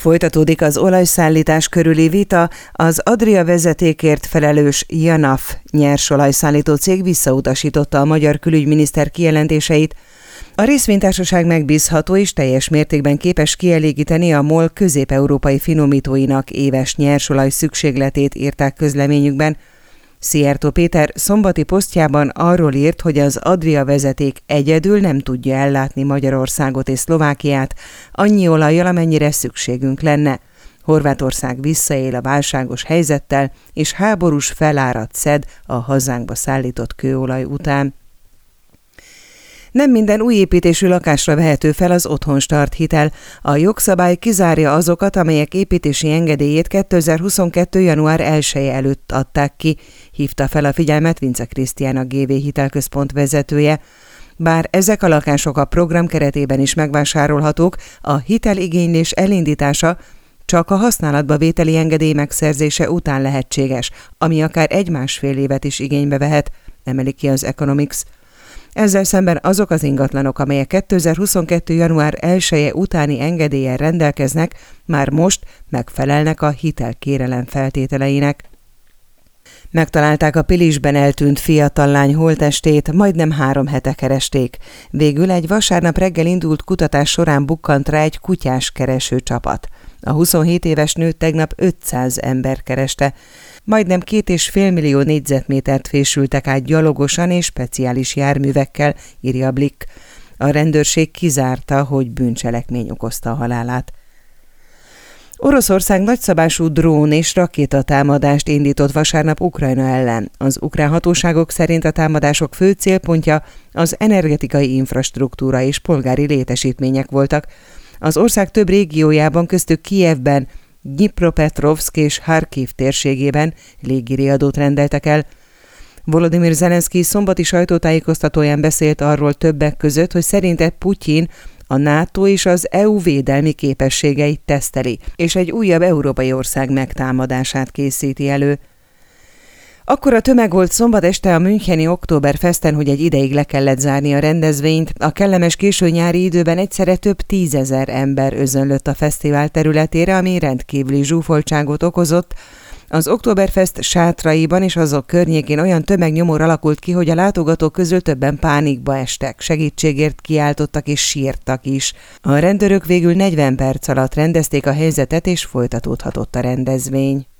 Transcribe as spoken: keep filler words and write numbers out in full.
Folytatódik az olajszállítás körüli vita, az Adria vezetékért felelős Janaf nyersolajszállító cég visszautasította a magyar külügyminiszter kijelentéseit. A részvénytársaság megbízható és teljes mértékben képes kielégíteni a MOL közép-európai finomítóinak éves nyersolaj szükségletét, írták közleményükben. Szijjártó Péter szombati posztjában arról írt, hogy az Adria vezeték egyedül nem tudja ellátni Magyarországot és Szlovákiát annyi olajjal, amennyire szükségünk lenne. Horvátország visszaél a válságos helyzettel, és háborús felárat szed a hazánkba szállított kőolaj után. Nem minden új építésű lakásra vehető fel az otthonstart hitel. A jogszabály kizárja azokat, amelyek építési engedélyét kétezer-huszonkettő. január elseje előtt adták ki, hívta fel a figyelmet Vince Krisztián, a gé vé Hitelközpont vezetője. Bár ezek a lakások a program keretében is megvásárolhatók, a hiteligénylés elindítása csak a használatba vételi engedély megszerzése után lehetséges, ami akár egy-másfél évet is igénybe vehet, emeli ki az Economics. Ezzel szemben azok az ingatlanok, amelyek kétezer-huszonkettő. január elseje utáni engedéllyel rendelkeznek, már most megfelelnek a hitelkérelem feltételeinek. Megtalálták a Pilisben eltűnt fiatal lány holttestét, majdnem három hete keresték. Végül egy vasárnap reggel indult kutatás során bukkant rá egy kutyás kereső csapat. A huszonhét éves nőt tegnap ötszáz ember kereste. Majdnem két és fél millió négyzetmétert fésültek át gyalogosan és speciális járművekkel, írja a Blick. A rendőrség kizárta, hogy bűncselekmény okozta a halálát. Oroszország nagyszabású drón és rakétatámadást indított vasárnap Ukrajna ellen. Az ukrán hatóságok szerint a támadások fő célpontja az energetikai infrastruktúra és polgári létesítmények voltak. Az ország több régiójában, köztük Kijevben, Dnyipropetrovszk és Harkiv térségében légiriadót rendeltek el. Volodymyr Zelenszky szombati sajtótájékoztatóján beszélt arról többek között, hogy szerinte Putyin a NATO és az é u védelmi képességeit teszteli, és egy újabb európai ország megtámadását készíti elő. Akkora tömeg volt szombat este a müncheni Oktoberfesten, hogy egy ideig le kellett zárni a rendezvényt. A kellemes késő nyári időben egyszerre több tízezer ember özönlött a fesztivál területére, ami rendkívüli zsúfoltságot okozott. Az Oktoberfest sátraiban és azok környékén olyan tömegnyomor alakult ki, hogy a látogatók közül többen pánikba estek, segítségért kiáltottak és sírtak is. A rendőrök végül negyven perc alatt rendezték a helyzetet, és folytatódhatott a rendezvény.